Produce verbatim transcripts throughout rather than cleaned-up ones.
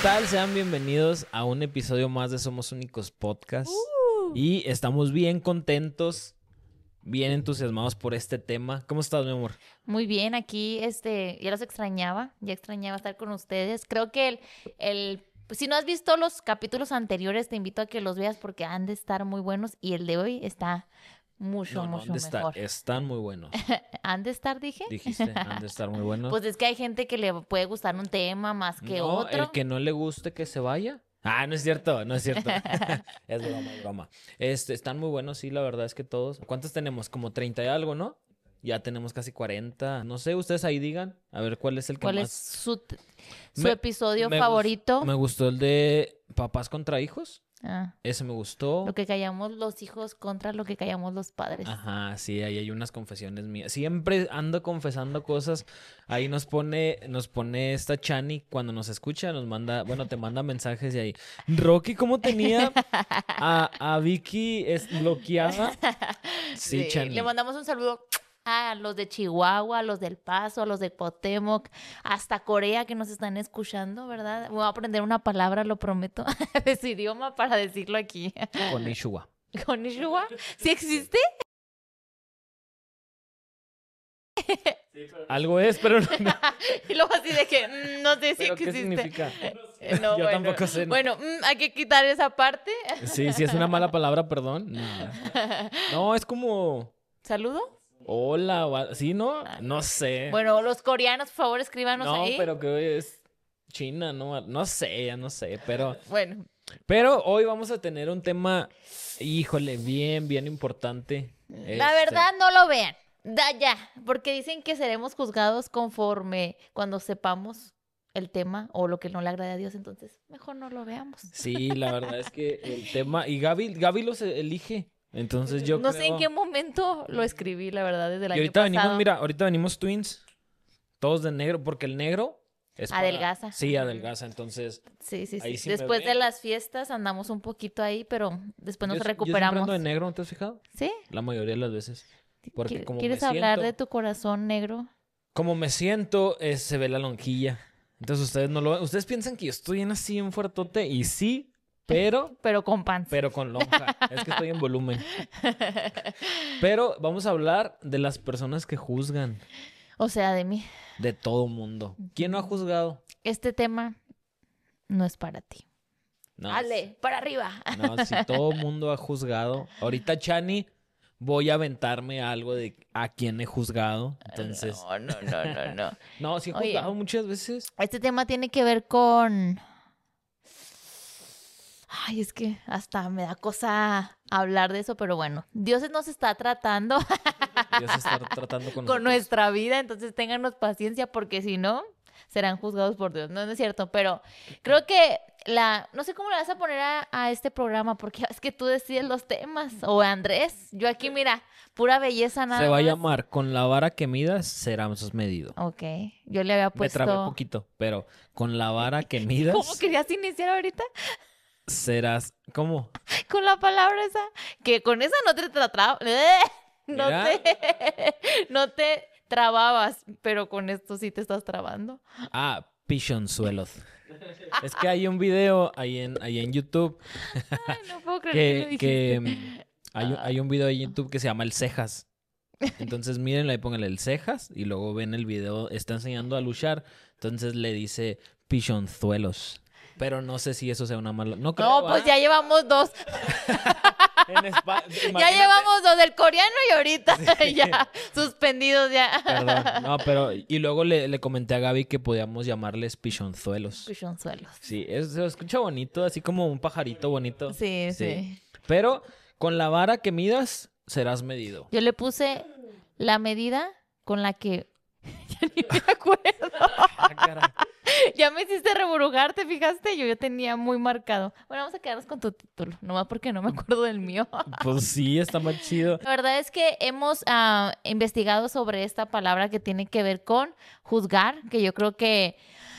tal? Sean bienvenidos a un episodio más de Somos Únicos Podcast. Uh. Y estamos bien contentos, bien entusiasmados por este tema. ¿Cómo estás, mi amor? Muy bien, aquí este, ya los extrañaba, ya extrañaba estar con ustedes. Creo que el, el pues, si no has visto los capítulos anteriores, te invito a que los veas porque han de estar muy buenos y el de hoy está mucho, no, no, mucho han de mejor. Estar, están muy buenos. ¿Han de estar, dije? Dijiste, han de estar muy buenos. Pues es que hay gente que le puede gustar un tema más que no, otro. El que no le guste que se vaya. Ah, no es cierto, no es cierto. Es broma, es broma. Este, están muy buenos, sí, la verdad es que todos. ¿Cuántos tenemos? Como treinta y algo, ¿no? Ya tenemos casi cuarenta. No sé, ustedes ahí digan. A ver, ¿cuál es el que ¿Cuál más? es su, su me, episodio me favorito? Gust, me gustó el de Papás contra Hijos. Ah, Ese me gustó. Lo que callamos los hijos contra lo que callamos los padres. Ajá, sí, ahí hay unas confesiones mías. Siempre ando confesando cosas. Ahí nos pone, nos pone esta Chani cuando nos escucha, nos manda, bueno, te manda mensajes y ahí. Rocky, ¿cómo tenía a, a Vicky es bloqueada? Sí, Sí, Chani. le mandamos un saludo a los de Chihuahua, a los del Paso, a los de Cuauhtémoc, hasta Corea que nos están escuchando, ¿verdad? Voy a aprender una palabra, lo prometo, de su idioma para decirlo aquí. Konnichiwa. ¿Konnichiwa? ¿Sí existe? Algo es, pero no. no. Y luego así de que mm, no sé si ¿Pero qué existe. significa? No, Yo bueno, tampoco sé. Bueno, mm, hay que quitar esa parte. Sí, sí es una mala palabra, perdón. No, no es como... ¿Saludo? Hola, o... ¿sí, no? No sé. Bueno, los coreanos, por favor, escríbanos no, ahí. No, pero que es China, no, no sé, ya no sé, pero... Bueno. Pero hoy vamos a tener un tema, híjole, bien, bien importante. La este... verdad, no lo vean. Da ya, porque dicen que seremos juzgados conforme cuando sepamos el tema o lo que no le agrade a Dios, entonces mejor no lo veamos. Sí, la verdad es que el tema... Y Gaby, Gaby los elige. Entonces yo no creo... sé en qué momento lo escribí, la verdad, desde el y año ahorita pasado. venimos, mira, ahorita venimos twins, todos de negro, porque el negro es para... Adelgaza. Sí, adelgaza, entonces... Sí, sí, sí. sí Después de las fiestas andamos un poquito ahí, pero después nos yo, recuperamos. Yo siempre ando de negro, ¿no te has fijado? ¿Sí? La mayoría de las veces. Porque como ¿Quieres me hablar siento, de tu corazón negro? Como me siento, eh, se ve la lonjilla. Entonces ustedes no lo... Ustedes piensan que yo estoy en así en fuertote y sí... Pero... Pero con panza. Pero con lonja. Es que estoy en volumen. Pero vamos a hablar de las personas que juzgan. O sea, de mí. De todo mundo. ¿Quién no ha juzgado? Este tema no es para ti. No, ¡Ale! ¡Para arriba! No, si todo mundo ha juzgado. Ahorita, Chani, voy a aventarme algo de a quién he juzgado. Entonces... No, no, no, no, no. No, sí he juzgado Oye, muchas veces. Este tema tiene que ver con... Ay, es que hasta me da cosa hablar de eso, pero bueno, Dios nos está tratando. Dios está tratando con, con nuestra vida, entonces ténganos paciencia porque si no, serán juzgados por Dios. No, no es cierto, pero creo que la... No sé cómo le vas a poner a, a este programa porque es que tú decides los temas. O Andrés, yo aquí, mira, pura belleza nada más. Se va a llamar Con la vara que midas serás medido. Ok, yo le había puesto... Me trabé un poquito, pero con la vara que midas... ¿Cómo querías iniciar ahorita? Serás... ¿Cómo? Con la palabra esa. Que con esa no te trababas. No te... No te trababas, pero con esto sí te estás trabando. Ah, pichonzuelos. Es que hay un video ahí en, ahí en YouTube. Ay, no puedo creer que, que, que lo um, hay, hay un video ahí en YouTube que se llama El Cejas. Entonces mírenlo y pónganle El Cejas y luego ven el video. Está enseñando a luchar. Entonces le dice pichonzuelos. Pero no sé si eso sea una mala... No, creo, no pues ¿ah? ya llevamos dos. en Espa... Ya llevamos dos del coreano y ahorita sí. ya suspendidos ya. Perdón, no, pero... Y luego le, le comenté a Gaby que podíamos llamarles pichonzuelos. Pichonzuelos. Sí, es, se escucha bonito, así como un pajarito bonito. Sí, sí, sí. Pero con la vara que midas, serás medido. Yo le puse la medida con la que... ya ni me acuerdo. Ah, caray. Ya me hiciste reburujar, ¿te fijaste? Yo ya tenía muy marcado. Bueno, vamos a quedarnos con tu título, nomás porque no me acuerdo del mío. Pues sí, está más chido. La verdad es que hemos uh, investigado sobre esta palabra que tiene que ver con juzgar, que yo creo que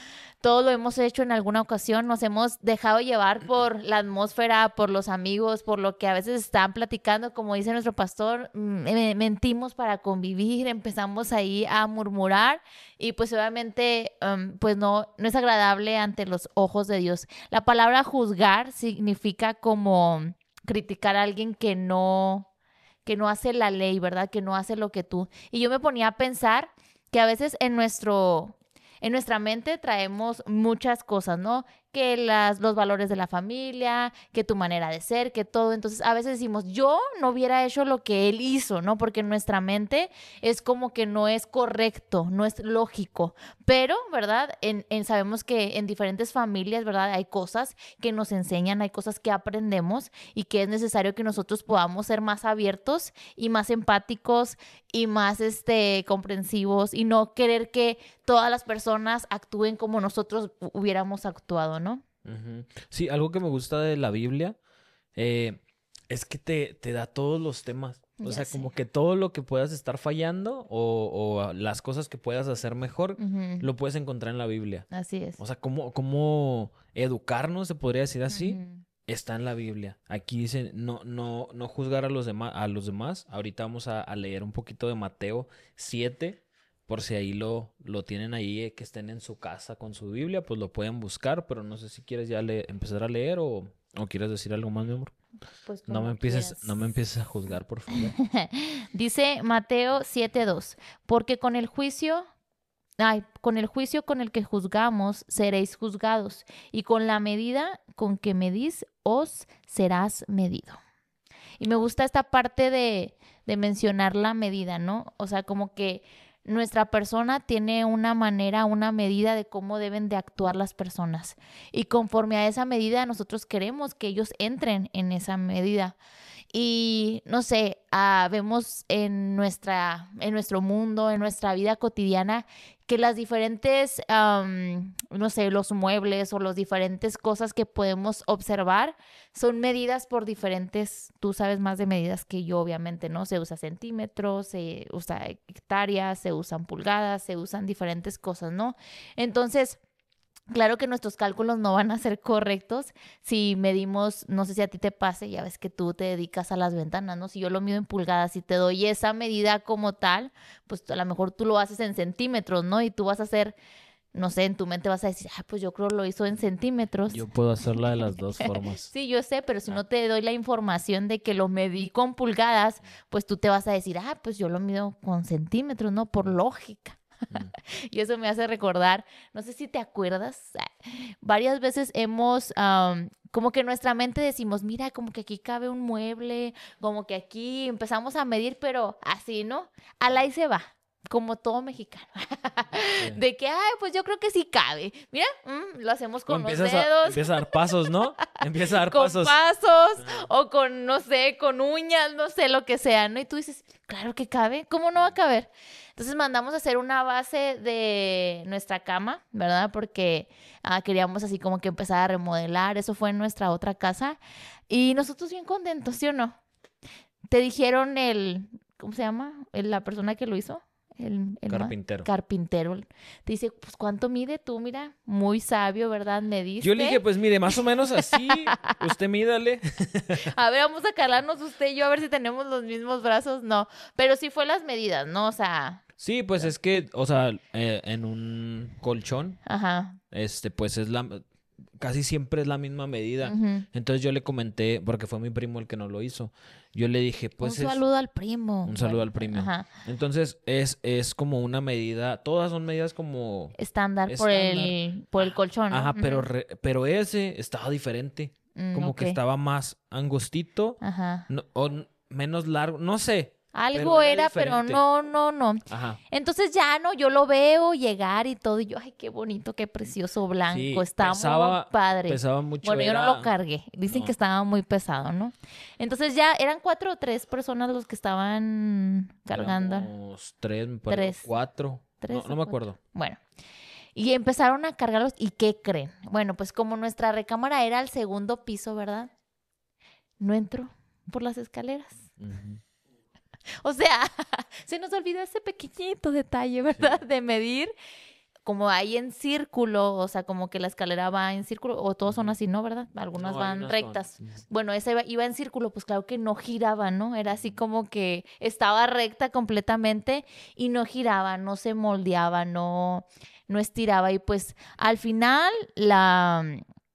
todo lo hemos hecho en alguna ocasión, nos hemos dejado llevar por la atmósfera, por los amigos, por lo que a veces están platicando, como dice nuestro pastor, mm, mentimos para convivir, empezamos ahí a murmurar y pues obviamente um, pues no, no es agradable ante los ojos de Dios. La palabra juzgar significa como criticar a alguien que no, que no hace la ley, ¿verdad? Que no hace lo que tú. Y yo me ponía a pensar que a veces en nuestro, en nuestra mente traemos muchas cosas, ¿no? Que las, los valores de la familia, que tu manera de ser, que todo. Entonces, a veces decimos, yo no hubiera hecho lo que él hizo, ¿no? Porque en nuestra mente es como que no es correcto, no es lógico. Pero, ¿verdad? En, en, sabemos que en diferentes familias, ¿verdad? Hay cosas que nos enseñan, hay cosas que aprendemos y que es necesario que nosotros podamos ser más abiertos y más empáticos y más este, comprensivos y no querer que todas las personas actúen como nosotros hubiéramos actuado, ¿no? Uh-huh. Sí, algo que me gusta de la Biblia eh, es que te, te da todos los temas. O Ya sea, sé. como que todo lo que puedas estar fallando o, o las cosas que puedas hacer mejor, Ujú. lo puedes encontrar en la Biblia. Así es. O sea, cómo, cómo educarnos, se podría decir así, Ujú. está en la Biblia. Aquí dice no, no, no juzgar a los demás, a los demás. Ahorita vamos a, a leer un poquito de Mateo siete. Por si ahí lo, lo tienen ahí, eh, que estén en su casa con su Biblia, pues lo pueden buscar, pero no sé si quieres ya le- empezar a leer o, o quieres decir algo más, mi amor. Pues No me como empieces, quieras. no me empieces a juzgar, por favor. Dice Mateo siete dos, porque con el juicio, ay, con el juicio con el que juzgamos seréis juzgados, y con la medida con que medís os serás medido. Y me gusta esta parte de, de mencionar la medida, ¿no? O sea, como que nuestra persona tiene una manera, una medida de cómo deben de actuar las personas. Y conforme a esa medida, nosotros queremos que ellos entren en esa medida. Y no sé, ah, vemos en nuestra, en nuestro mundo, en nuestra vida cotidiana, que las diferentes, am, no sé, los muebles o las diferentes cosas que podemos observar son medidas por diferentes, tú sabes más de medidas que yo, obviamente, ¿no? Se usa centímetros, se usa hectáreas, se usan pulgadas, se usan diferentes cosas, ¿no? Entonces, claro que nuestros cálculos no van a ser correctos si medimos, no sé si a ti te pase, ya ves que tú te dedicas a las ventanas, ¿no? Si yo lo mido en pulgadas y te doy esa medida como tal, pues a lo mejor tú lo haces en centímetros, ¿no? Y tú vas a hacer, no sé, en tu mente vas a decir, ah, pues yo creo lo hizo en centímetros. Yo puedo hacerla de las dos formas. Sí, yo sé, pero si Ah. no te doy la información de que lo medí con pulgadas, pues tú te vas a decir, ah, pues yo lo mido con centímetros, ¿no? Por lógica. Mm. Y eso me hace recordar, no sé si te acuerdas, varias veces hemos, um, como que en nuestra mente decimos, mira, como que aquí cabe un mueble, como que aquí empezamos a medir, pero así, ¿no? Al ahí se va, como todo mexicano. Sí. De que, ay, pues yo creo que sí cabe. Mira, mm, lo hacemos O con los empiezas a, dedos. empiezas a dar pasos, ¿no? Empieza a dar Con pasos. pasos Ajá. o con, no sé, con uñas, no sé, lo que sea, ¿no? Y tú dices, claro que cabe, ¿cómo no va a caber? Entonces mandamos a hacer una base de nuestra cama, ¿verdad? Porque ah, queríamos así como que empezar a remodelar, eso fue en nuestra otra casa. Y nosotros bien contentos, ¿sí o no? Te dijeron el, ¿cómo se llama? El- la persona que lo hizo. El, el ma- Carpintero. carpintero. Te dice, pues, ¿cuánto mide tú? Mira, muy sabio, ¿verdad? Me diste. Yo le dije, pues mire, más o menos así, usted mídale. A ver, vamos a calarnos usted y yo a ver si tenemos los mismos brazos. No, pero sí fue las medidas, ¿no? O sea, Sí, pues es que, o sea, eh, en un colchón, ajá. este, pues es la, casi siempre es la misma medida. Ujú. Entonces yo le comenté, porque fue mi primo el que nos lo hizo, yo le dije, pues Un es saludo al primo. un saludo Bueno, al primo. Ajá. Entonces es, es como una medida, todas son medidas como... Estándar, por Estándar. el, por el Ajá, colchón, ¿no? Ajá, pero, Ujú. re- pero ese estaba diferente. Mm, Como ok. que estaba más angostito Ajá. no- o n- menos largo, no sé. Algo pero era era, pero diferente. no, no, no. Ajá. Entonces ya no, yo lo veo llegar y todo, y yo, ay, qué bonito, qué precioso blanco, Sí, está pesaba- muy padre. Pesaba mucho. Bueno, yo no era- lo cargué. Dicen No. que estaba muy pesado, ¿no? Entonces ya eran cuatro o tres personas los que estaban cargando. Éramos tres, me parece, Tres. cuatro. Tres no, o no me cuatro. acuerdo. Bueno, y empezaron a cargarlos. ¿Y qué creen? Bueno, pues como nuestra recámara era al segundo piso, ¿verdad? No entró por las escaleras. Ujú. O sea, se nos olvidó ese pequeñito detalle, ¿verdad? De medir como hay en círculo, o sea, como que la escalera va en círculo, o todos son así, ¿no? ¿Verdad? Algunas No, hay van unas rectas. con- Bueno, esa iba, iba en círculo, pues claro que no giraba, ¿no? Era así como que estaba recta completamente y no giraba, no se moldeaba, no, no estiraba. Y pues al final la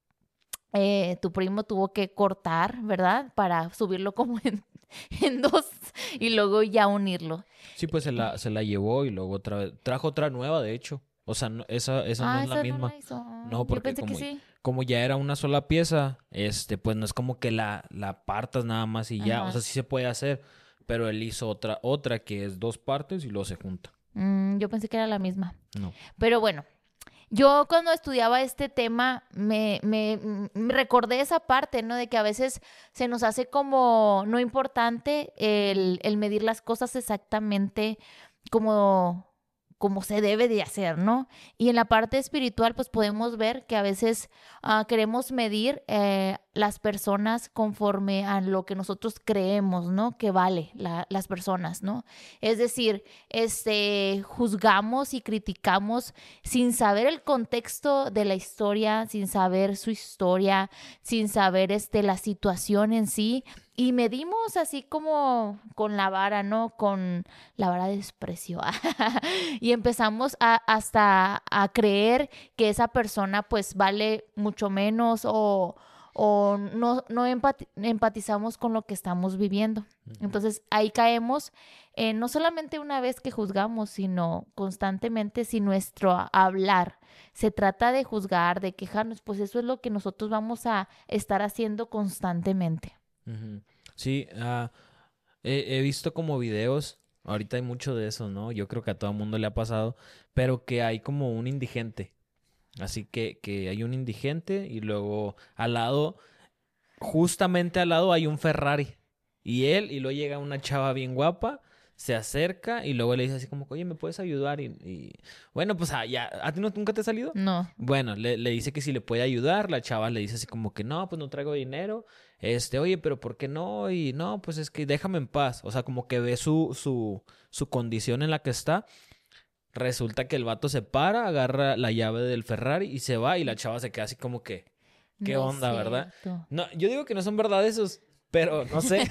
eh, tu primo tuvo que cortar, ¿verdad? Para subirlo como en, en dos y luego ya unirlo. Sí, pues se la, se la llevó y luego otra vez. Trajo otra nueva, de hecho. O sea, no- esa, esa no Ah, es la esa no misma. la hizo. Ah, No, yo porque pensé que como, sí. como ya era una sola pieza, este, pues no es como que la, la partas nada más y ya. O Ajá. sea, sí se puede hacer. Pero él hizo otra, otra que es dos partes y luego se junta. Mm, yo pensé que era la misma. No. Pero bueno, yo cuando estudiaba este tema me, me, mm, me recordé esa parte, ¿no? De que a veces se nos hace como no importante el, el medir las cosas exactamente como, como se debe de hacer, ¿no? Y en la parte espiritual, pues podemos ver que a veces ah, queremos medir eh, las personas conforme a lo que nosotros creemos, ¿no? Que vale la- las personas, ¿no? Es decir, este, juzgamos y criticamos sin saber el contexto de la historia, sin saber su historia, sin saber este, la situación en sí. Y medimos así como con la vara, ¿no? Con la vara de desprecio. Y empezamos a, hasta a creer que esa persona pues vale mucho menos o, o no, no empati- empatizamos con lo que estamos viviendo. Ujú. Entonces ahí caemos eh, no solamente una vez que juzgamos, sino constantemente si nuestro a- hablar se trata de juzgar, de quejarnos, pues eso es lo que nosotros vamos a estar haciendo constantemente. Ujú. Sí, ah, he, he visto como videos, ahorita hay mucho de eso, ¿no? Yo creo que a todo el mundo le ha pasado, pero que hay como un indigente. Así que, que hay un indigente y luego al lado, justamente al lado hay un Ferrari. Y él, y luego llega una chava bien guapa, se acerca y luego le dice así como, oye, ¿me puedes ayudar? Y, y, bueno, pues ah, ya, ¿a ti no, nunca te ha salido? No, Bueno, le, le dice que si le puede ayudar, la chava le dice así como que no, pues no traigo dinero, este, oye, pero ¿por qué no? Y no, pues es que déjame en paz, o sea, como que ve su, su, su condición en la que está, resulta que el vato se para, agarra la llave del Ferrari y se va y la chava se queda así como que, ¿qué no es onda, verdad? cierto. No, yo digo que no son verdad esos, pero no sé,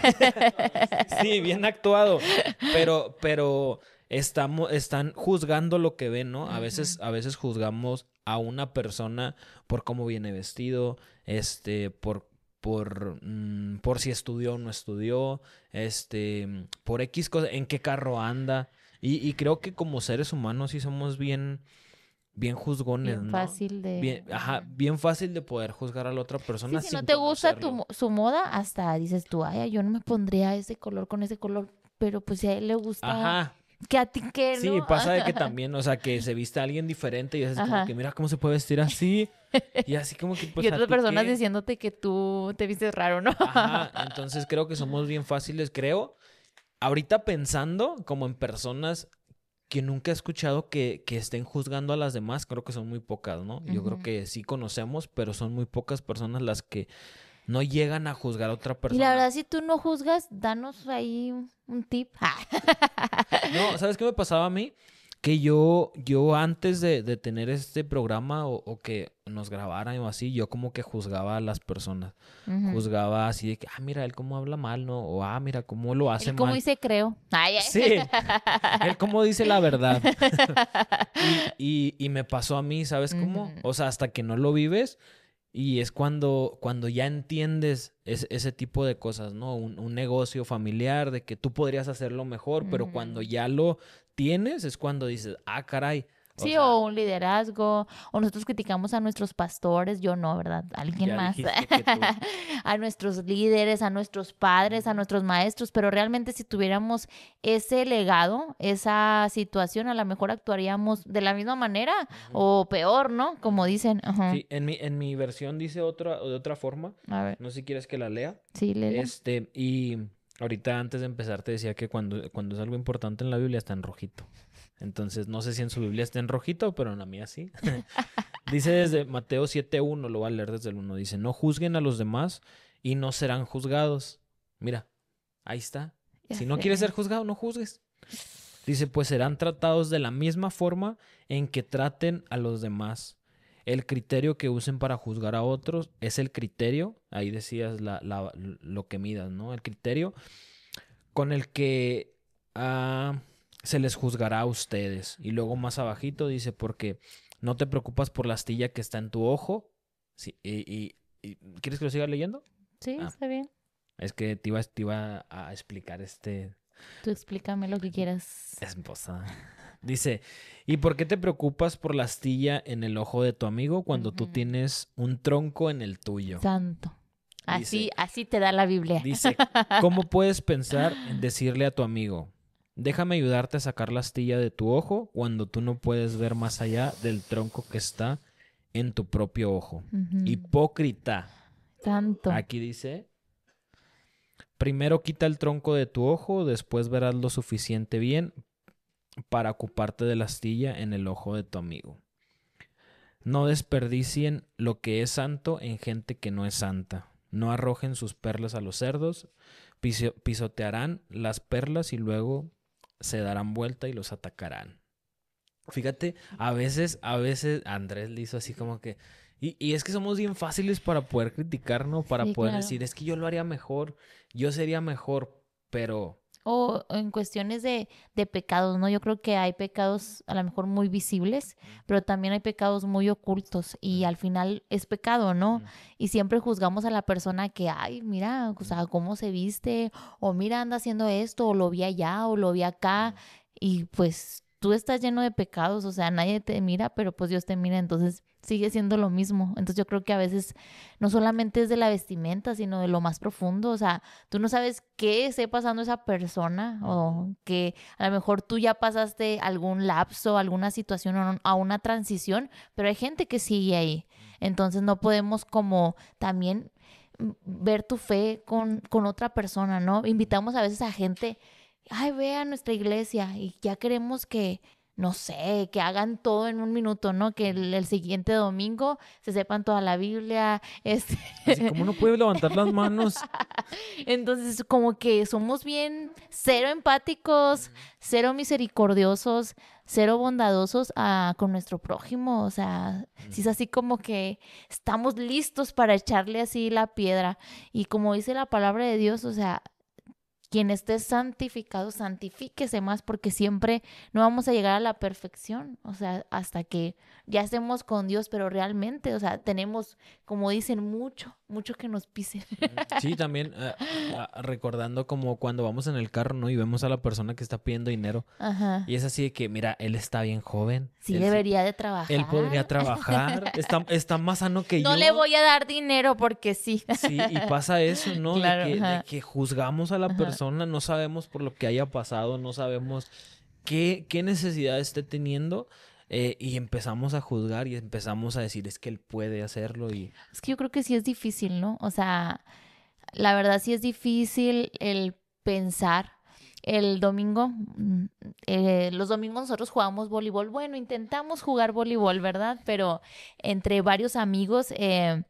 sí, bien actuado, pero, pero estamos, están juzgando lo que ven, ¿no? A veces, Ujú. a veces juzgamos a una persona por cómo viene vestido, este, por, por, mm, por si estudió o no estudió, este, por X cosa, en qué carro anda. Y, y creo que como seres humanos sí somos bien, bien juzgones, Bien ¿no? fácil de... Bien, ajá, Ujú. bien fácil de poder juzgar a la otra Sí, persona si no sin te gusta tu, conocerlo. mo- su moda, hasta dices tú, ay, yo no me pondría ese color con ese color, pero pues si a él le gusta, Ajá, que a ti qué, sí, ¿no? pasa de que también, o sea, que se viste a alguien diferente y es así como que Ajá. mira cómo se puede vestir así y así como que Y pues a otras ti personas qué. diciéndote que tú te vistes raro, ¿no? Ajá, entonces creo que somos bien fáciles, creo. Ahorita pensando como en personas que nunca he escuchado que, que estén juzgando a las demás, creo que son muy pocas, ¿no? Yo creo Ujú. que sí conocemos, pero son muy pocas personas las que no llegan a juzgar a otra Y la persona. verdad, si tú no juzgas, danos ahí un, un tip. No, ¿sabes qué me pasaba a mí? Que yo, yo antes de, de tener este programa o, o que nos grabaran o así, yo como que juzgaba a las personas. Ujú. Juzgaba así de que, ah, mira, él cómo habla mal, ¿no? O, ah, mira, cómo lo hace Él como mal. dice, creo. Ay, Sí, él ay. cómo dice la verdad. Y, y, y me pasó a mí, ¿sabes cómo? Ujú, O sea, hasta que no lo vives y es cuando, cuando ya entiendes es- ese tipo de cosas, ¿no? Un, un negocio familiar de que tú podrías hacerlo mejor, pero cuando ujú. ya lo tienes es cuando dices, ah, caray. O Sí, o sea, un liderazgo, o nosotros criticamos a nuestros pastores, yo no, ¿verdad? Alguien ya más. dijiste que tú. A nuestros líderes, a nuestros padres, a Ujú, nuestros maestros, pero realmente si tuviéramos ese legado, esa situación, a lo mejor actuaríamos de la misma manera ujú, o peor, ¿no? Como ujú. dicen. Ajá. Sí, en mi, en mi versión dice otra, de otra forma. A ver, No sé si quieres que la lea. sí, Lela. Este, y ahorita antes de empezar te decía que cuando, cuando es algo importante en la Biblia está en rojito. Entonces, no sé si en su Biblia está en rojito, pero en la mía sí. Dice desde Mateo siete uno, lo voy a leer desde el uno. Dice, no juzguen a los demás y no serán juzgados. Mira, ahí está. Ya Si no quieres ser sé. juzgado, no juzgues. Dice, pues serán tratados de la misma forma en que traten a los demás. El criterio que usen para juzgar a otros es el criterio, ahí decías la, la, lo que midas, ¿no? El criterio con el que ah, se les juzgará a ustedes. Y luego más abajito dice, porque no te preocupas por la astilla que está en tu ojo. Sí, y, y, y- ¿quieres que lo siga leyendo? Sí, Ah. está bien. Es que te iba, te iba a explicar este... Tú explícame lo que quieras. Esposa. Dice, ¿y por qué te preocupas por la astilla en el ojo de tu amigo cuando tú Ujú. tienes un tronco en el tuyo? Santo. Así, Dice, así te da la Biblia. dice, ¿cómo puedes pensar en decirle a tu amigo, déjame ayudarte a sacar la astilla de tu ojo cuando tú no puedes ver más allá del tronco que está en tu propio ojo? Ujú. Hipócrita. Santo. Aquí dice, primero quita el tronco de tu ojo, después verás lo suficiente bien para ocuparte de la astilla en el ojo de tu amigo. No desperdicien lo que es santo en gente que no es santa. No arrojen sus perlas a los cerdos, piso- pisotearán las perlas y luego se darán vuelta y los atacarán. Fíjate, a veces, a veces Andrés le hizo así como que... Y, y es que somos bien fáciles para poder criticarnos, para Sí, poder claro. decir, es que yo lo haría mejor, yo sería mejor, pero... O en cuestiones de, de pecados, ¿no? Yo creo que hay pecados a lo mejor muy visibles, pero también hay pecados muy ocultos y al final es pecado, ¿no? Mm. Y siempre juzgamos a la persona que, ay, mira, o sea, cómo se viste, o mira, anda haciendo esto, o lo vi allá, o lo vi acá, y pues tú estás lleno de pecados, o sea, nadie te mira, pero pues Dios te mira, entonces sigue siendo lo mismo. Entonces yo creo que a veces no solamente es de la vestimenta, sino de lo más profundo, o sea, tú no sabes qué esté pasando esa persona o que a lo mejor tú ya pasaste algún lapso, alguna situación o a una transición, pero hay gente que sigue ahí. Entonces no podemos como también mm, ver tu fe con, con otra persona, ¿no? Invitamos a veces a gente, ay, ve a nuestra iglesia y ya queremos que, no sé, que hagan todo en un minuto, ¿no? Que el, el siguiente domingo se sepan toda la Biblia, este... Así como no puede levantar las manos. Entonces, como que somos bien cero empáticos, cero misericordiosos, cero bondadosos ah, con nuestro prójimo. O sea, si es así como que estamos listos para echarle así la piedra. Y como dice la palabra de Dios, o sea, quien esté santificado, santifíquese más, porque siempre no vamos a llegar a la perfección, o sea, hasta que ya estemos con Dios, pero realmente, o sea, tenemos, como dicen, mucho, mucho que nos pise. Sí, también ah, ah, recordando como cuando vamos en el carro, ¿no? Y vemos a la persona que está pidiendo dinero. Ajá. Y es así de que, mira, él está bien joven. Sí él, debería de trabajar. él podría trabajar. Está, está más sano que No yo. le voy a dar dinero porque sí. Sí, y pasa eso, ¿no? Claro, de, que, de ajá. que juzgamos a la Ajá. persona, no sabemos por lo que haya pasado, no sabemos qué, qué necesidad esté teniendo. eh, y empezamos a juzgar y empezamos a decir, es que él puede hacerlo y... Es que yo creo que sí es difícil, ¿no? O sea, la verdad sí es difícil el pensar. El domingo, mm, eh, los domingos nosotros jugamos voleibol. Bueno, intentamos jugar voleibol, ¿verdad? Pero entre varios amigos eh,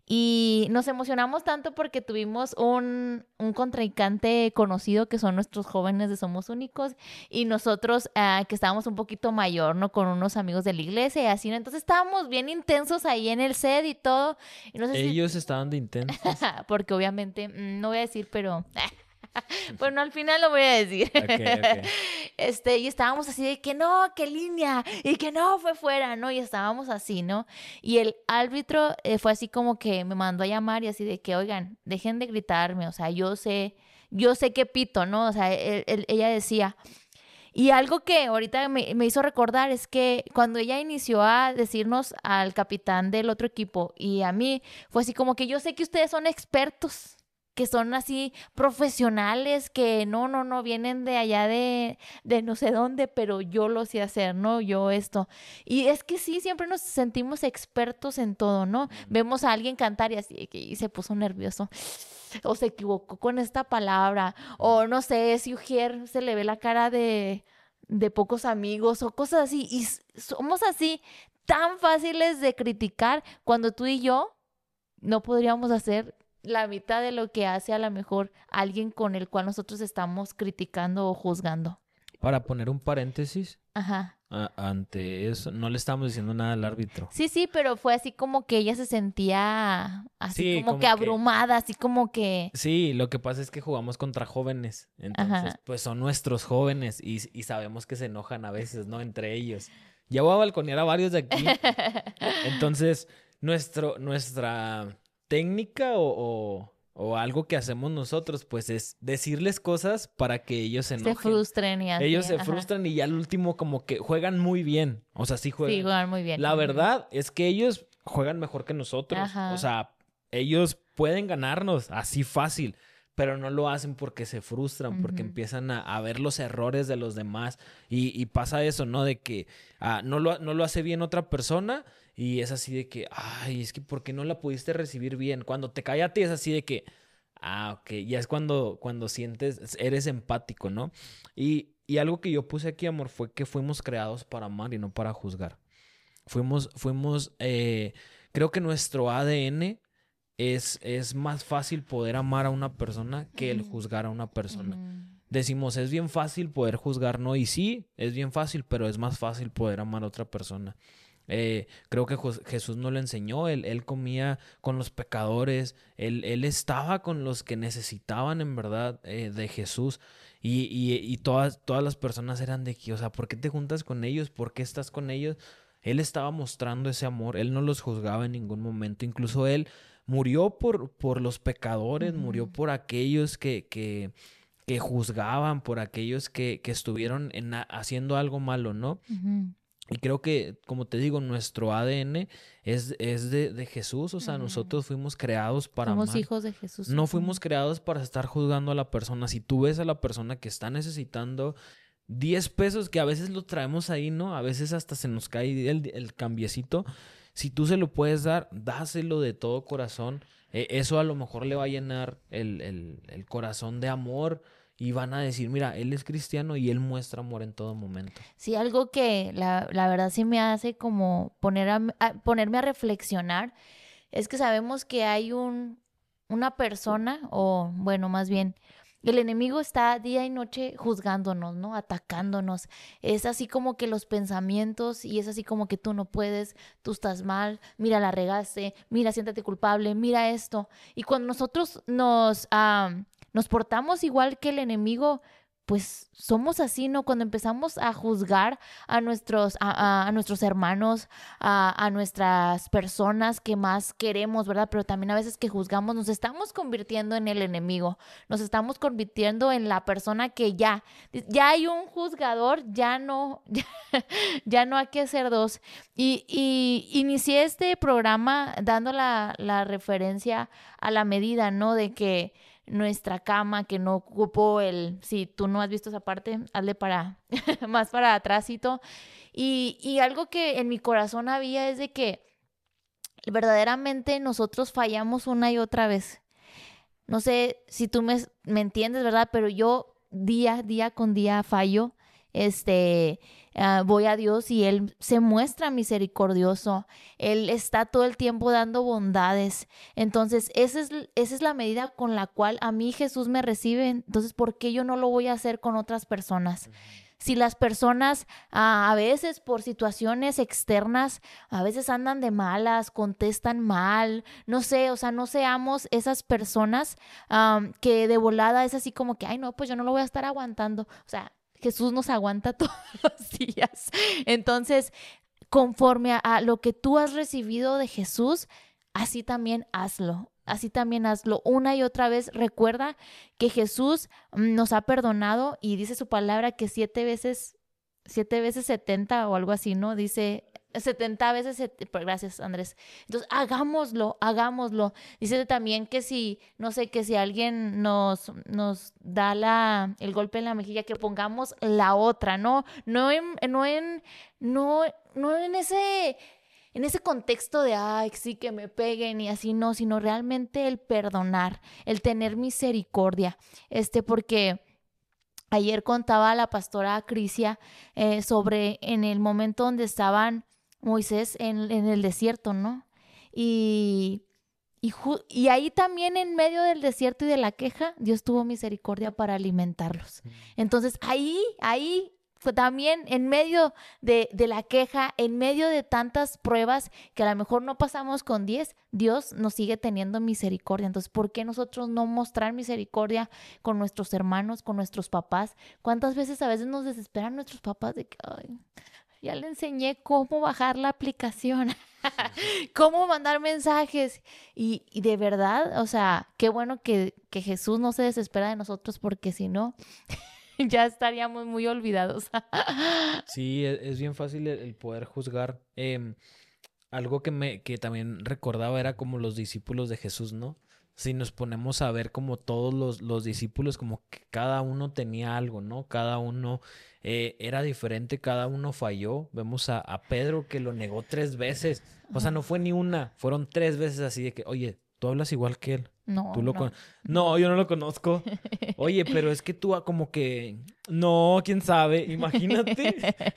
y nos emocionamos tanto porque tuvimos un, un contrincante conocido que son nuestros jóvenes de Somos Únicos y nosotros ah, que estábamos un poquito mayor, ¿no? Con unos amigos de la iglesia y así, ¿no? Entonces estábamos bien intensos ahí en el set y todo. Y no sé si- Ellos estaban de intensos. porque obviamente, mm, no voy a decir, pero... Bueno, al final lo voy a decir. Ok, ok. Este, y estábamos así de que no, que línea, y que no, fue fuera, ¿no? Y estábamos así, ¿no? Y el árbitro eh, fue así como que me mandó a llamar y así de que, oigan, dejen de gritarme, o sea, yo sé, yo sé que pito, ¿no? O sea, él- él- ella decía... Y algo que ahorita me, me hizo recordar es que cuando ella inició a decirnos al capitán del otro equipo y a mí, fue así como que yo sé que ustedes son expertos, que son así profesionales, que no, no, no, vienen de allá de, de no sé dónde, pero yo lo sé hacer, ¿no? Yo esto. Y es que sí, siempre nos sentimos expertos en todo, ¿no? Vemos a alguien cantar y así, de que- y se puso nervioso. O se equivocó con esta palabra, o no sé, si Ujier se le ve la cara de, de pocos amigos, o cosas así. Y s- somos así, tan fáciles de criticar cuando tú y yo no podríamos hacer la mitad de lo que hace a lo mejor alguien con el cual nosotros estamos criticando o juzgando. Para poner un paréntesis, Ajá. a- ante eso, no le estamos diciendo nada al árbitro. Sí, sí, pero fue así como que ella se sentía así Sí, como como que que- abrumada, así como que... Sí, lo que pasa es que jugamos contra jóvenes, entonces Ajá. pues son nuestros jóvenes y, y sabemos que se enojan a veces, ¿no? Entre ellos. Ya voy a balconear a varios de aquí. Entonces, nuestro, nuestra técnica o, o- o algo que hacemos nosotros, pues es decirles cosas para que ellos se Se enojen. frustren y así. Ellos se ajá. frustran y ya al último como que juegan muy bien. O sea, sí Sí, juegan. juegan muy bien. La Ujú. verdad es que ellos juegan mejor que nosotros. Ajá. O sea, ellos pueden ganarnos así fácil, pero no lo hacen porque se frustran, porque Ujú. empiezan a, a ver los errores de los demás. Y, y pasa eso, ¿no? De que ah, no lo, no lo hace bien otra persona y es así de que, ay, es que ¿por qué no la pudiste recibir bien? Cuando te cae a ti es así de que, ah, ok, ya es cuando, cuando sientes, eres empático, ¿no? Y, y algo que yo puse aquí, amor, fue que fuimos creados para amar y no para juzgar. Fuimos, fuimos, eh, creo que nuestro A D N es, es más fácil poder amar a una persona que el Ujú. juzgar a una persona. Ujú. Decimos, es bien fácil poder juzgar, ¿no? Y sí, es bien fácil, pero es más fácil poder amar a otra persona. Eh, creo que Jos- Jesús nos lo enseñó, él, él comía con los pecadores, él, él estaba con los que necesitaban en verdad eh, de Jesús y, y, y todas, todas las personas eran de que, o sea, ¿por qué te juntas con ellos? ¿Por qué estás con ellos? Él estaba mostrando ese amor, él no los juzgaba en ningún momento, incluso él murió por, por los pecadores, murió Ujú. por aquellos que, que, que juzgaban, por aquellos que, que estuvieron en a- haciendo algo malo, ¿no? Ujú. Y creo que, como te digo, nuestro A D N es, es de, de Jesús, o sea, Ujú. nosotros fuimos creados para Somos amar. hijos de Jesús. No Ujú. fuimos creados para estar juzgando a la persona. Si tú ves a la persona que está necesitando diez pesos, que a veces lo traemos ahí, ¿no? A veces hasta se nos cae el, el cambiecito. Si tú se lo puedes dar, dáselo de todo corazón. Eh, eso a lo mejor le va a llenar el, el, el corazón de amor y van a decir, mira, él es cristiano y él muestra amor en todo momento. Sí, algo que la, la verdad sí me hace como poner a- a- ponerme a reflexionar es que sabemos que hay un, una persona, o bueno, más bien, el enemigo está día y noche juzgándonos, ¿no? Atacándonos. Es así como que los pensamientos y es así como que tú no puedes, tú estás mal, mira, la regaste, mira, siéntate culpable, mira esto. Y cuando nosotros nos, am, nos portamos igual que el enemigo, pues somos así, ¿no? Cuando empezamos a juzgar a nuestros, a, a- a nuestros hermanos, a, a nuestras personas que más queremos, ¿verdad? Pero también a veces que juzgamos, nos estamos convirtiendo en el enemigo, nos estamos convirtiendo en la persona que ya, ya hay un juzgador, ya no, ya, ya no hay que ser dos. Y, y inicié este programa dando la, la referencia a la medida, ¿no? De que nuestra cama, que no ocupó el, si tú no has visto esa parte, hazle para, más para atrásito. Y, y algo que en mi corazón había es de que verdaderamente nosotros fallamos una y otra vez. No sé si tú me, me entiendes, ¿verdad? Pero yo día, día con día fallo. Este, ah, voy a Dios y Él se muestra misericordioso. Él está todo el tiempo dando bondades. Entonces, esa es, esa es la medida con la cual a mí Jesús me recibe. Entonces, ¿por qué yo no lo voy a hacer con otras personas? Si las personas ah, a veces por situaciones externas, a veces andan de malas, contestan mal, no sé, o sea, no seamos esas personas am, que de volada es así como que, ay, no, pues yo no lo voy a estar aguantando. O sea, Jesús nos aguanta todos los días. Entonces, conforme a, a lo que tú has recibido de Jesús, así también hazlo. Así también hazlo una y otra vez. Recuerda que Jesús mm, nos ha perdonado y dice su palabra que siete veces, siete veces setenta o algo así, ¿no? Dice setenta veces, set- pues, gracias Andrés. Entonces, hagámoslo, hagámoslo. Dice también que si, no sé, que si alguien nos, nos da la, el golpe en la mejilla, que pongamos la otra, ¿no? No en, no en, no, no en ese en ese contexto de, ay, sí, que me peguen y así, no, sino realmente el perdonar, el tener misericordia, este, porque ayer contaba la pastora Crisia eh, sobre en el momento donde estaban Moisés en, en el desierto, ¿no? Y Y, ju- y ahí también en medio del desierto y de la queja, Dios tuvo misericordia para alimentarlos. Entonces ahí, ahí fue también en medio de, de la queja, en medio de tantas pruebas que a lo mejor no pasamos con diez, Dios nos sigue teniendo misericordia. Entonces, ¿por qué nosotros no mostrar misericordia con nuestros hermanos, con nuestros papás? ¿Cuántas veces a veces nos desesperan nuestros papás de que, ay, ya le enseñé cómo bajar la aplicación, cómo mandar mensajes? Y, y de verdad, o sea, qué bueno que, que Jesús no se desespera de nosotros, porque si no, ya estaríamos muy olvidados. Sí, es, es bien fácil el, el poder juzgar. Em, algo que me que también recordaba era como los discípulos de Jesús, ¿no? Si nos ponemos a ver como todos los, los discípulos, como que cada uno tenía algo, ¿no? Cada uno eh, era diferente, cada uno falló. Vemos a, a Pedro que lo negó tres veces. O sea, no fue ni una, fueron tres veces así de que, oye, tú hablas igual que él. No, Tú lo no. con... No, yo no lo conozco. Oye, pero es que tú ah, como que... No, quién sabe. Imagínate,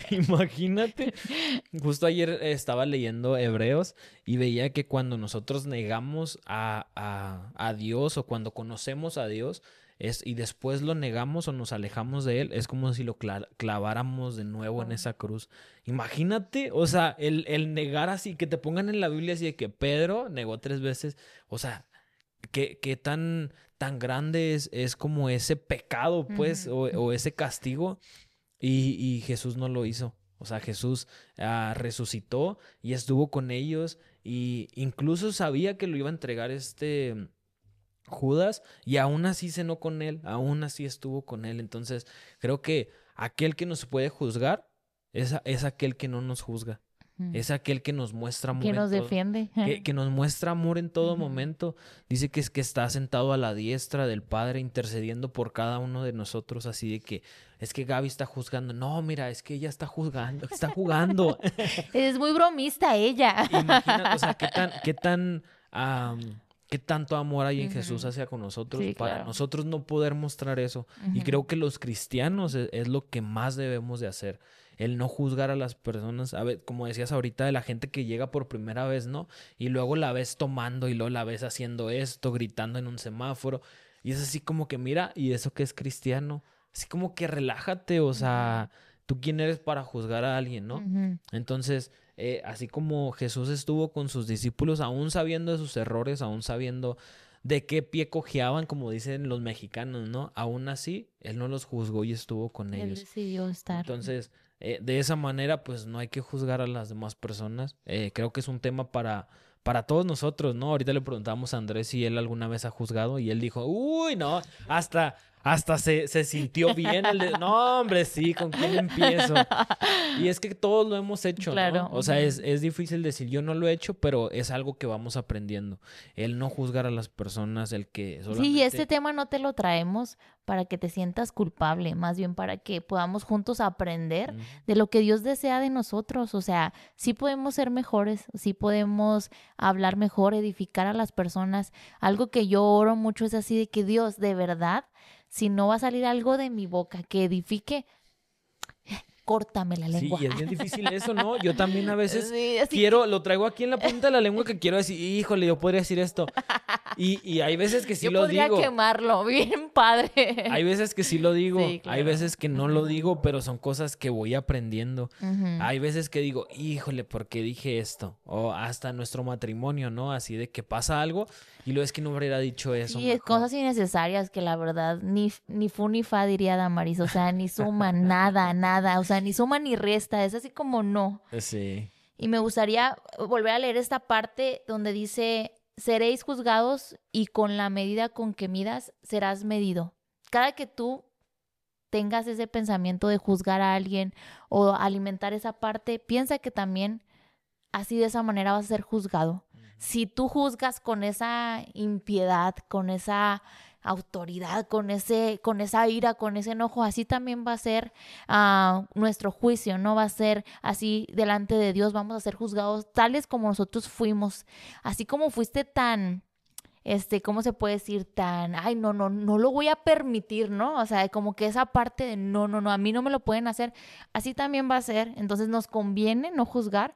imagínate. Justo ayer eh, estaba leyendo Hebreos y veía que cuando nosotros negamos a, a, a Dios, o cuando conocemos a Dios es, y después lo negamos o nos alejamos de Él, es como si lo cla- claváramos de nuevo en esa cruz. Imagínate, o sea, el, el negar así, que te pongan en la Biblia así de que Pedro negó tres veces, o sea... ¿Qué, qué tan, tan grande es, es como ese pecado, pues, Ujú. o, o ese castigo? Y, y Jesús no lo hizo. O sea, Jesús ah, resucitó y estuvo con ellos, y incluso sabía que lo iba a entregar este Judas, y aún así cenó con él, aún así estuvo con él. Entonces, creo que aquel que nos puede juzgar es, a- es aquel que no nos juzga. Ujú. Es aquel que nos muestra Que amor en nos todo. defiende. Que, que nos muestra amor en todo Ujú. momento. Dice que es que está sentado a la diestra del Padre intercediendo por cada uno de nosotros, así de que es que Gaby está juzgando. No, mira, es que ella está juzgando, está jugando. Es muy bromista ella. Imagina, o sea, qué tan, qué tan, am, qué tanto amor hay en Jesús Ujú. hacia con nosotros Sí, para claro. nosotros no poder mostrar eso. Y Ujú. creo que los cristianos es, es lo que más debemos de hacer. El no juzgar a las personas, a ver, como decías ahorita, de la gente que llega por primera vez, ¿no? Y luego la ves tomando y luego la ves haciendo esto, gritando en un semáforo. Y es así como que, mira, ¿y eso que es cristiano? Así como que relájate, o sea, ¿tú quién eres para juzgar a alguien, no? Ujú. Entonces, eh, así como Jesús estuvo con sus discípulos, aún sabiendo de sus errores, aún sabiendo de qué pie cojeaban, como dicen los mexicanos, ¿no? Aún así, Él no los juzgó y estuvo con Él ellos. decidió estar. Entonces, eh, de esa manera, pues no hay que juzgar a las demás personas. Eh, creo que es un tema para, para todos nosotros, ¿no? Ahorita le preguntamos a Andrés si él alguna vez ha juzgado, y él dijo, uy, no, hasta, hasta se, se sintió bien el de, no, hombre, sí, ¿con quién empiezo? Y es que todos lo hemos hecho, Claro. ¿no? O sea, Ujú. es, es difícil decir, yo no lo he hecho, pero es algo que vamos aprendiendo. El no juzgar a las personas, el que Sí, este solamente... tema no te lo traemos para que te sientas culpable, más bien para que podamos juntos aprender Ujú. de lo que Dios desea de nosotros. O sea, sí podemos ser mejores, sí podemos hablar mejor, edificar a las personas. Algo que yo oro mucho es así de que Dios, de verdad, si no va a salir algo de mi boca que edifique, córtame la Sí, lengua. y es bien difícil eso, ¿no? Yo también a veces Sí, así quiero, lo traigo aquí en la punta de la lengua, que quiero decir, híjole, yo podría decir esto. Y, y hay veces que sí yo lo podría digo. quemarlo, bien padre. Hay veces que sí lo digo, Sí, hay claro. veces que no lo digo, pero son cosas que voy aprendiendo. Ujú. Hay veces que digo, híjole, ¿por qué dije esto? O hasta nuestro matrimonio, ¿no? Así de que pasa algo y luego es que no hubiera dicho eso. Sí, es mejor. cosas innecesarias que la verdad ni, ni fu ni fa diría Damaris, o sea, ni suma nada, nada, o sea, ni suma ni resta, es así como no. Sí. Y me gustaría volver a leer esta parte donde dice, seréis juzgados y con la medida con que midas serás medido. Cada que tú tengas ese pensamiento de juzgar a alguien o alimentar esa parte, piensa que también así de esa manera vas a ser juzgado. Si tú juzgas con esa impiedad, con esa autoridad, con ese, con esa ira, con ese enojo, así también va a ser uh, nuestro juicio, no va a ser así delante de Dios, vamos a ser juzgados tales como nosotros fuimos, así como fuiste tan, este, ¿cómo se puede decir? Tan, ay, no, no, no lo voy a permitir, ¿no? O sea, como que esa parte de no, no, no, a mí no me lo pueden hacer, así también va a ser, entonces nos conviene no juzgar,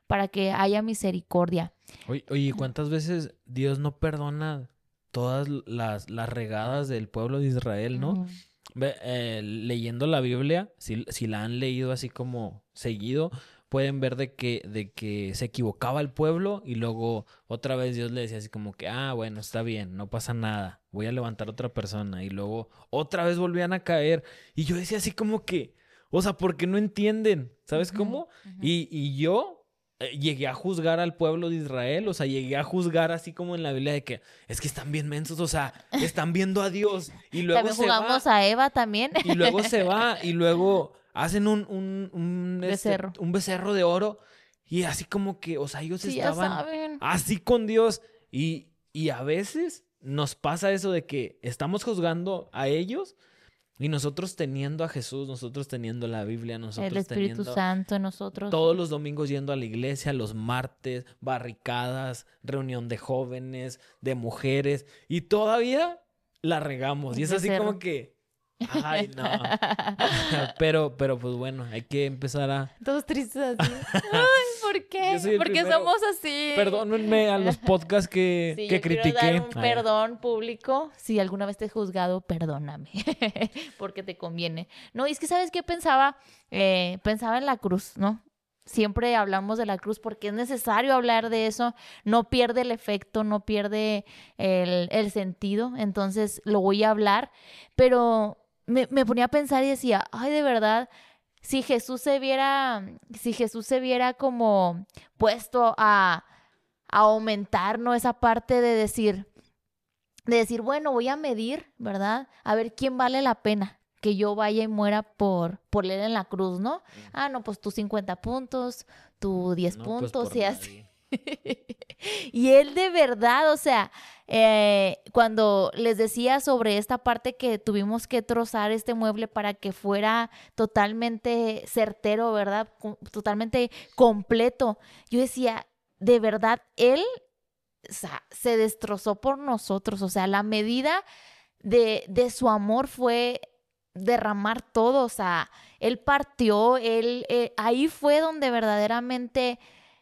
para que haya misericordia. Oye, oye, ¿cuántas veces Dios no perdona todas las, las regadas del pueblo de Israel, no? Ujú. Ve, eh, leyendo la Biblia, si, si la han leído así como seguido, pueden ver de que, de que se equivocaba el pueblo y luego otra vez Dios le decía así como que, ah, bueno, está bien, no pasa nada, voy a levantar otra persona. Y luego otra vez volvían a caer. Y yo decía así como que, o sea, porque no entienden, ¿sabes Ujú, cómo? ujú. Y, y yo eh, llegué a juzgar al pueblo de Israel, o sea, llegué a juzgar así como en la Biblia de que es que están bien mensos, o sea, están viendo a Dios y luego También se va. jugamos a Eva también. Y luego se va y luego hacen un, un, un, este, Becerro. un becerro de oro y así como que, o sea, ellos Sí, ya estaban saben. así con Dios y, y a veces nos pasa eso de que estamos juzgando a ellos y nosotros teniendo a Jesús, nosotros teniendo la Biblia, El nosotros Espíritu teniendo Santo en nosotros. todos los domingos yendo a la iglesia, los martes, barricadas, reunión de jóvenes, de mujeres y todavía la regamos y El es así becerro. como que, ay, no. Pero, pero pues bueno, hay que empezar a... Todos tristes así. Ay, ¿por qué? Yo soy el ¿Por qué primero. somos así? Perdónenme a los podcasts que, Sí, que yo quiero critiqué. dar un Ay, perdón público. Si alguna vez te he juzgado, perdóname. Porque te conviene. No, y es que, ¿sabes qué pensaba? Eh, pensaba en la cruz, ¿no? Siempre hablamos de la cruz porque es necesario hablar de eso. No pierde el efecto, no pierde el, el sentido. Entonces lo voy a hablar. Pero me, me ponía a pensar y decía, ay, de verdad, si Jesús se viera, si Jesús se viera como puesto a, a aumentar, ¿no? Esa parte de decir, de decir, bueno, voy a medir, ¿verdad? A ver quién vale la pena que yo vaya y muera por, por él en la cruz, ¿no? Ah, no, pues tú cincuenta puntos, tú diez no, pues puntos por y así. nadie. Y él de verdad, o sea, eh, cuando les decía sobre esta parte que tuvimos que trozar este mueble para que fuera totalmente certero, ¿verdad? Co- Totalmente completo. Yo decía, de verdad, él, o sea, se destrozó por nosotros. O sea, la medida de, de su amor fue derramar todo. O sea, él partió, él, eh, ahí fue donde verdaderamente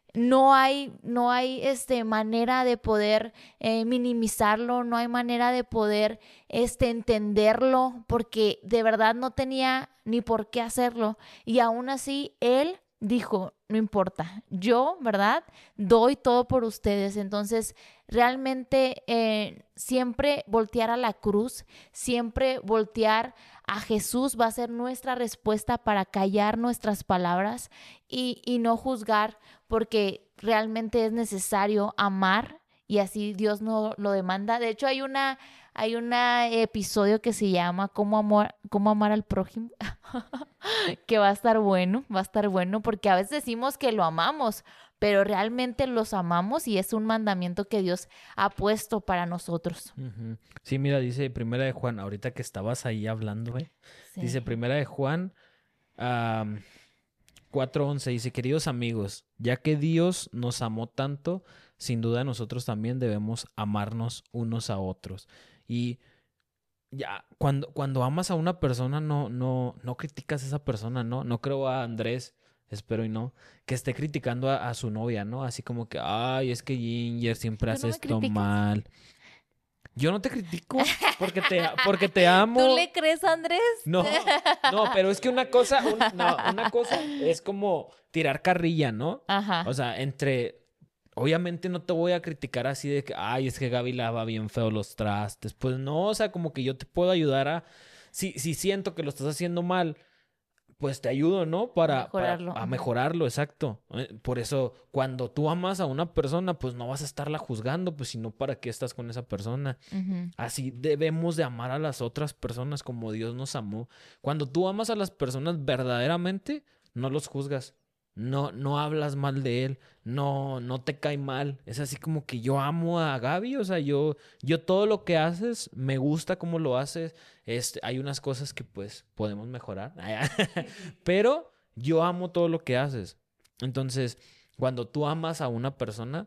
no hay, no hay este, manera de poder eh, minimizarlo, no hay manera de poder este, entenderlo, porque de verdad no tenía ni por qué hacerlo. Y aún así, él dijo, no importa, yo, ¿verdad? Doy todo por ustedes. Entonces, realmente eh, siempre voltear a la cruz, siempre voltear a Jesús va a ser nuestra respuesta para callar nuestras palabras y, y no juzgar, porque realmente es necesario amar y así Dios no lo demanda. De hecho, hay una hay un episodio que se llama ¿Cómo amar, cómo amar al prójimo? Que va a estar bueno, va a estar bueno, porque a veces decimos que lo amamos, pero realmente los amamos y es un mandamiento que Dios ha puesto para nosotros. Ujú. Sí, mira, dice Primera de Juan, ahorita que estabas ahí hablando, ¿eh? Dice Sí. Primera de Juan am, cuatro once, dice, queridos amigos, ya que Dios nos amó tanto, sin duda nosotros también debemos amarnos unos a otros. Y ya, cuando, cuando amas a una persona, no, no, no criticas a esa persona, ¿no? No creo a Andrés, espero y no, que esté criticando a, a su novia, ¿no? Así como que, ay, es que Ginger siempre ¿Tú hace no me esto criticas? mal. Yo no te critico porque te, porque te ¿Tú amo. le crees, Andrés? No, no, pero es que una cosa, un- no, una cosa es como tirar carrilla, ¿no? Ajá. O sea, entre, obviamente no te voy a criticar así de que, ay, es que Gaby lava bien feo los trastes. Pues no, o sea, como que yo te puedo ayudar a, si, si siento que lo estás haciendo mal, pues te ayudo, ¿no? Para, para Mejorarlo. a Ujú. mejorarlo, exacto. Eh, Por eso, cuando tú amas a una persona, pues no vas a estarla juzgando, pues sino para qué estás con esa persona. Ujú. Así debemos de amar a las otras personas como Dios nos amó. Cuando tú amas a las personas verdaderamente, no los juzgas. No, no hablas mal de él, no, no te cae mal. Es así como que yo amo a Gaby, o sea, yo, yo todo lo que haces, me gusta cómo lo haces. Este, hay unas cosas que pues podemos mejorar, pero yo amo todo lo que haces. Entonces, cuando tú amas a una persona,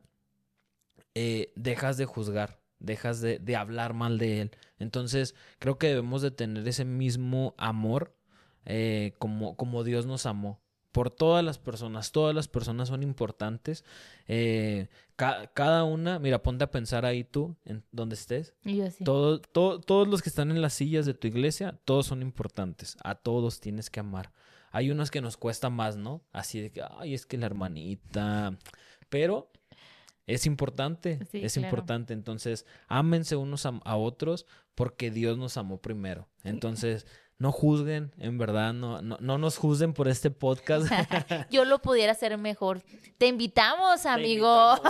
eh, dejas de juzgar, dejas de, de hablar mal de él. Entonces, creo que debemos de tener ese mismo amor eh, como, como Dios nos amó. por todas las personas. Todas las personas son importantes. Eh, ca- cada una, mira, ponte a pensar ahí tú, en donde estés. Y yo sí. Todo, todo, todos los que están en las sillas de tu iglesia, todos son importantes. A todos tienes que amar. Hay unos que nos cuesta más, ¿no? Así de que, ay, es que la hermanita. Pero es importante, Sí, es claro. importante. Entonces, ámense unos a, a otros porque Dios nos amó primero. Entonces, no juzguen, en verdad, no, no, no nos juzguen por este podcast. Yo lo pudiera hacer mejor. Te invitamos, Te amigo. invitamos.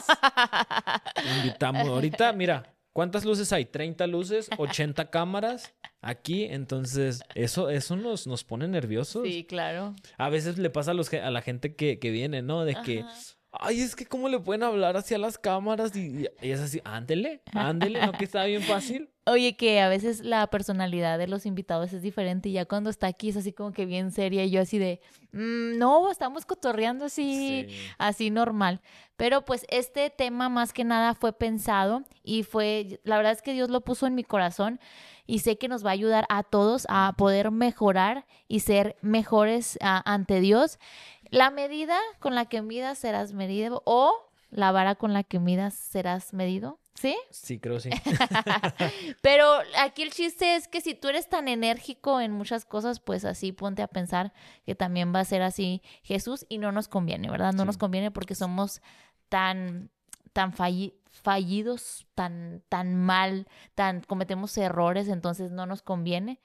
Te invitamos. Ahorita, mira, ¿cuántas luces hay? treinta luces, ochenta cámaras aquí. Entonces, eso, eso nos, nos pone nerviosos. Sí, claro. A veces le pasa a, los, ge- a la gente que, que viene, ¿no? De que, Ajá. ay, es que cómo le pueden hablar hacia las cámaras y, y es así, ándele, ándele, ¿no? Que está bien fácil. Oye, que a veces la personalidad de los invitados es diferente y ya cuando está aquí es así como que bien seria y yo así de, "Mm, no, estamos cotorreando así, Sí. así normal". Pero pues este tema más que nada fue pensado y fue, la verdad es que Dios lo puso en mi corazón y sé que nos va a ayudar a todos a poder mejorar y ser mejores ah, ante Dios. La medida con la que midas serás medido o la vara con la que midas serás medido, ¿sí? Sí, creo sí. Pero aquí el chiste es que si tú eres tan enérgico en muchas cosas, pues así ponte a pensar que también va a ser así Jesús y no nos conviene, ¿verdad? No Sí. nos conviene porque somos tan, tan falli- fallidos, tan, tan mal, tan cometemos errores, entonces no nos conviene.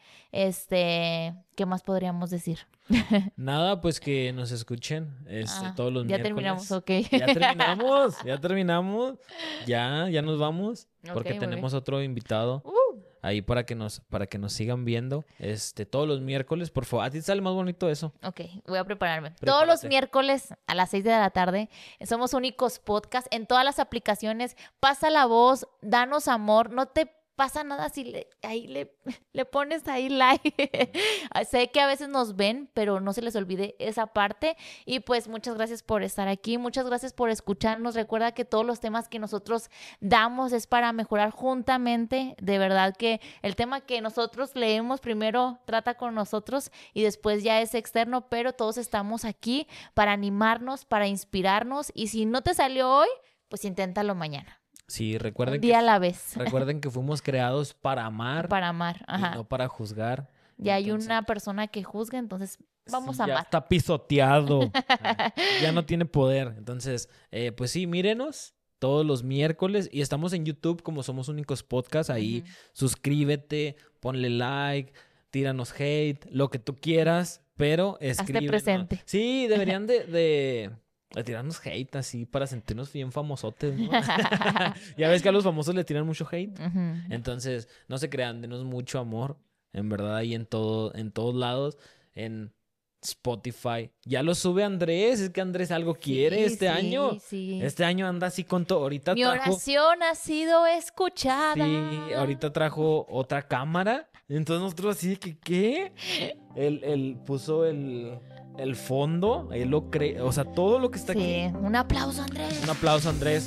Este, ¿qué más podríamos decir? Nada, pues que nos escuchen este, Ah, todos los ya miércoles. terminamos, ok. Ya terminamos, ya terminamos. Ya, ya nos vamos. Porque Ok, muy tenemos otro invitado Uh, ahí para que nos, para que nos sigan viendo. Este, todos los miércoles, por favor. A ti te sale más bonito eso. Ok, voy a prepararme. Todos los Prepárate. miércoles a las seis de la tarde somos Únicos Podcast en todas las aplicaciones. Pasa la voz, danos amor, no te pasa nada si le, ahí le, le pones ahí like. Sé que a veces nos ven, pero no se les olvide esa parte. Y pues muchas gracias por estar aquí, muchas gracias por escucharnos. Recuerda que todos los temas que nosotros damos es para mejorar juntamente. De verdad que el tema que nosotros leemos primero trata con nosotros y después ya es externo, pero todos estamos aquí para animarnos, para inspirarnos. Y si no te salió hoy, pues inténtalo mañana. Sí, recuerden Un día a que, la vez. recuerden que fuimos creados para amar Para amar. y Ajá. no para juzgar. Ya hay Entonces, una persona que juzga, entonces vamos sí, a ya amar. está pisoteado. Ah, ya no tiene poder. Entonces, eh, pues sí, mírenos todos los miércoles y estamos en YouTube como Somos Únicos Podcast. Ahí Ujú. suscríbete, ponle like, tíranos hate, lo que tú quieras, pero escríbenos. presente. Sí, deberían de, de, de tirarnos hate así para sentirnos bien famosotes, ¿no? Ya ves que a los famosos le tiran mucho hate. Ujú. Entonces, no se crean, denos mucho amor. En verdad, ahí en todo, en todos lados. En Spotify. Ya lo sube Andrés. Es que Andrés algo quiere Sí, este sí, año. sí. Este año anda así con todo. Ahorita Mi trajo. oración ha sido escuchada. Sí, ahorita trajo otra cámara. Entonces nosotros así de que, ¿qué? Él, él puso el, el fondo. Él lo cree. O sea, todo lo que está Sí, aquí. un aplauso, Andrés. Un aplauso, Andrés.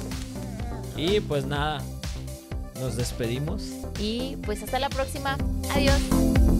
Y pues nada. Nos despedimos. Y pues hasta la próxima. Adiós.